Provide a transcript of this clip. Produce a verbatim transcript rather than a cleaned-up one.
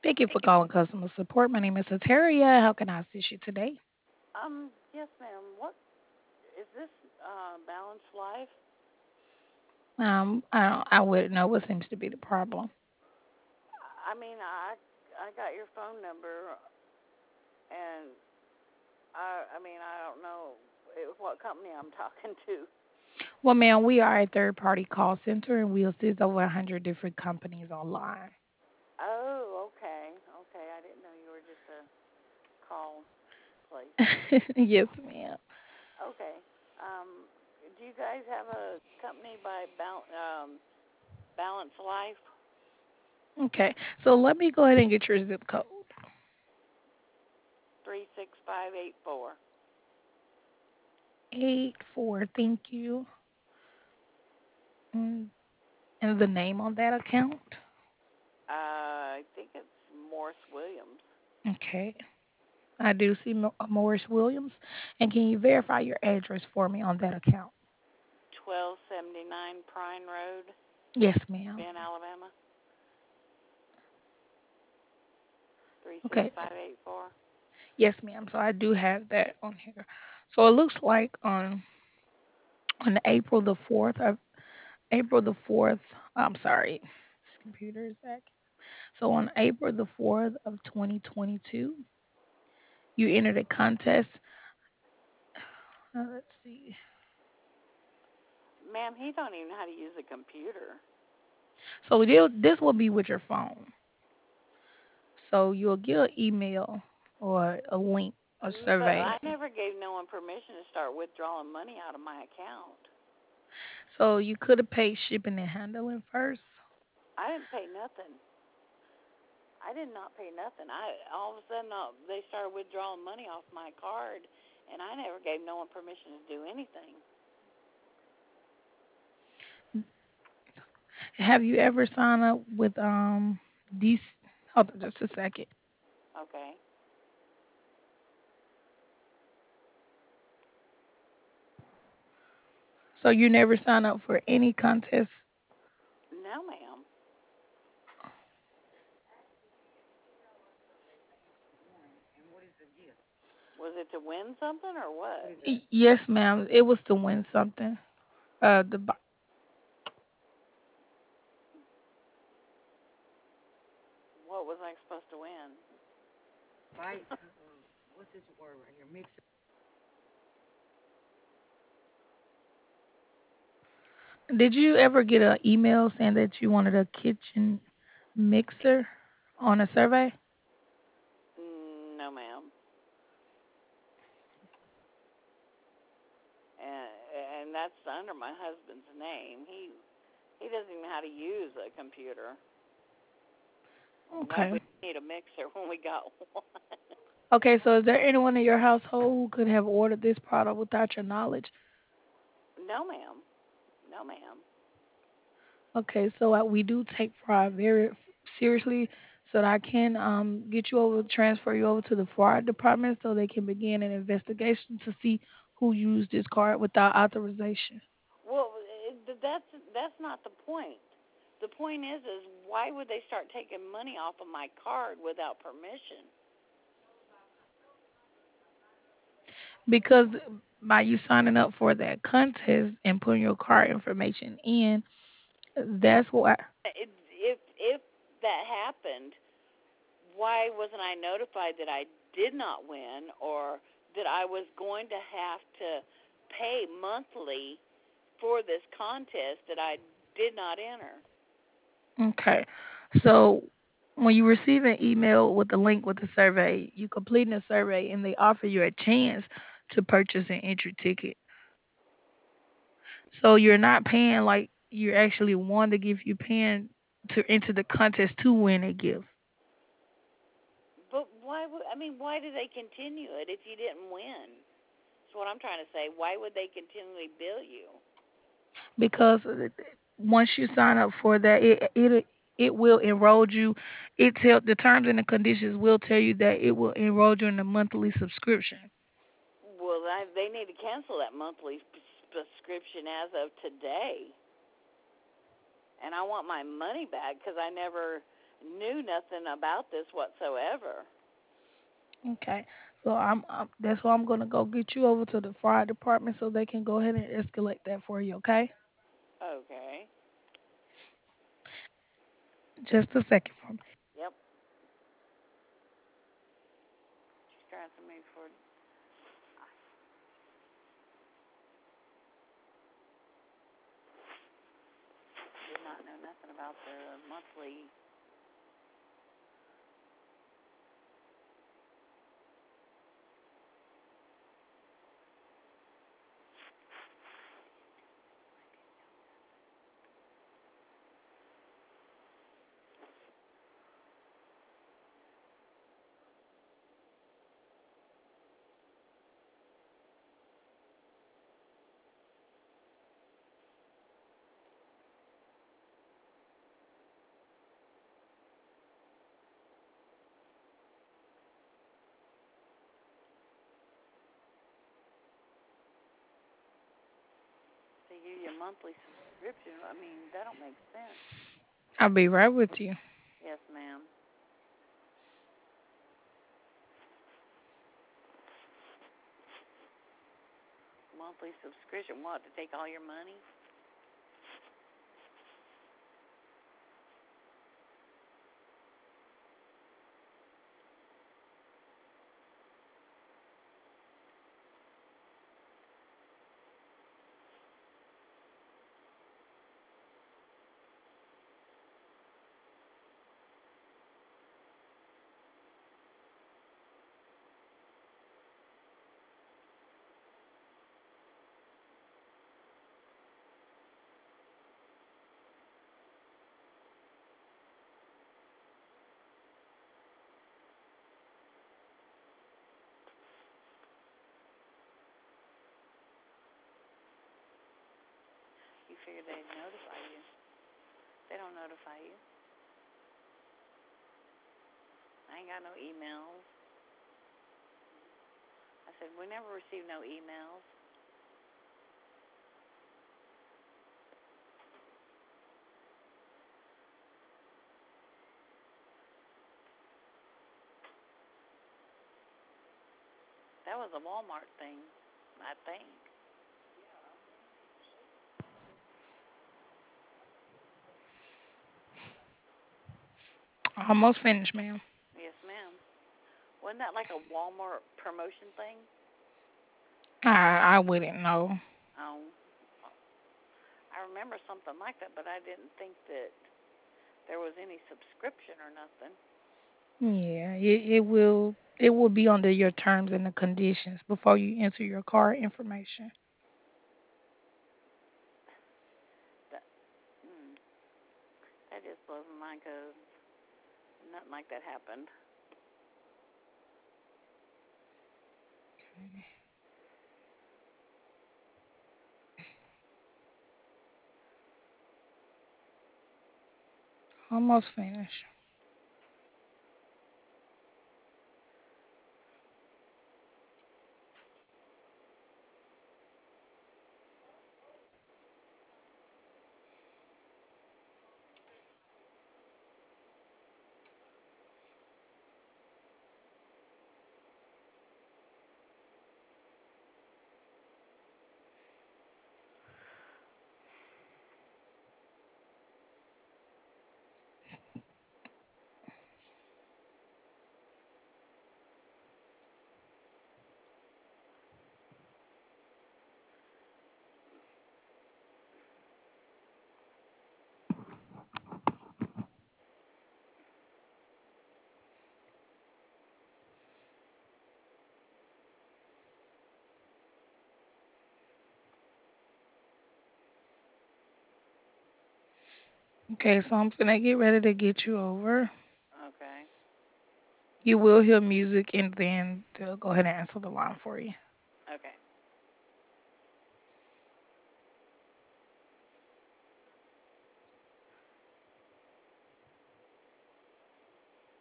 Thank you for calling customer support. My name is Eteria. How can I assist you today? Um, yes, ma'am. What is this? Uh, Balanced Life? Um, I don't, I wouldn't know what seems to be the problem. I mean, I I got your phone number, and I I mean, I don't know eh, what company I'm talking to. Well, ma'am, we are a third party call center and we assist over one hundred different companies online. Oh, okay, okay. I didn't know you were just a call place. Yes, ma'am. Okay. Um, do you guys have a company by Bal- um Balanced Life? Okay, so let me go ahead and get your zip code. Three six five eight four. Eight four, thank you. Mm, And the name on that account? Uh, I think it's Morse Williams. Okay, I do see Mo- uh, Morris Williams. And can you verify your address for me on that account? twelve seventy-nine Pine Road, Yes, ma'am. Ben, Alabama, Okay, three six five eight four. yes, ma'am. So I do have that on here. So it looks like on on April the fourth of April the fourth, I'm sorry, this computer is back. So on April the fourth of twenty twenty-two, you entered a contest. Uh, let's see. Ma'am, he don't even know how to use a computer. So they'll- this will be with your phone. So you'll get an email or a link, a Mm, But survey. I never gave no one permission to start withdrawing money out of my account. So you could have paid shipping and handling first. I didn't pay nothing. I did not pay nothing. I all of a sudden uh, they started withdrawing money off my card, and I never gave no one permission to do anything. Have you ever signed up with um these? Hold on just a second. Okay. So you never sign up for any contest. No, ma'am. Was it to win something or what? Y- Yes, ma'am. It was to win something. Uh, the bo- What was I supposed to win? Did you ever get an email saying that you wanted a kitchen mixer on a survey? Mm, no, ma'am. And and that's under my husband's name. He he doesn't even know how to use a computer. Why Okay. would he need a mixer when we got one? Okay. So is there anyone in your household who could have ordered this product without your knowledge? No, ma'am. No, ma'am. Okay. So uh, we do take fraud very f- seriously. So that I can um get you over, transfer you over to the fraud department so they can begin an investigation to see who used this card without authorization. Well, it, that's that's not the point. The point is, is why would they start taking money off of my card without permission? Because by you signing up for that contest and putting your card information in, that's why. It, if if that happened, why wasn't I notified that I did not win or that I was going to have to pay monthly for this contest that I did not enter? Okay. So when you receive an email with the link with the survey, you complete the survey and they offer you a chance to purchase an entry ticket. So you're not paying like you're actually won the gift, you're paying to enter the contest to win a gift. But why would I mean why do they continue it if you didn't win? That's what I'm trying to say. Why would they continually bill you? Because uh, once you sign up for that, it it it will enroll you. It tell the terms and the conditions will tell you that it will enroll you in a monthly subscription. Well, I, they need to cancel that monthly subscription as of today. And I want my money back because I never knew nothing about this whatsoever. Okay. So I'm, I'm that's why I'm gonna go get you over to the fire department so they can go ahead and escalate that for you. Okay. Okay. Just a second for me. Yep. She's trying something for. Did not know nothing about the monthly. They give you a monthly subscription. I mean, that don't make sense. I'll be right with you. Yes, ma'am. Monthly subscription. What, to take all your money? You figure they'd notify you. They don't notify you. I ain't got no emails. I said, we never received no emails. That was a Walmart thing, I think. Almost finished, ma'am. Yes, ma'am. Wasn't that like a Walmart promotion thing? I I wouldn't know. Oh, I remember something like that, but I didn't think that there was any subscription or nothing. Yeah, it, it will it will be under your terms and the conditions before you enter your card information. That, mm, that just blows my mind because nothing like that happened. Almost finished. Okay, so I'm gonna get ready to get you over. Okay. You will hear music and then they'll go ahead and answer the line for you. Okay.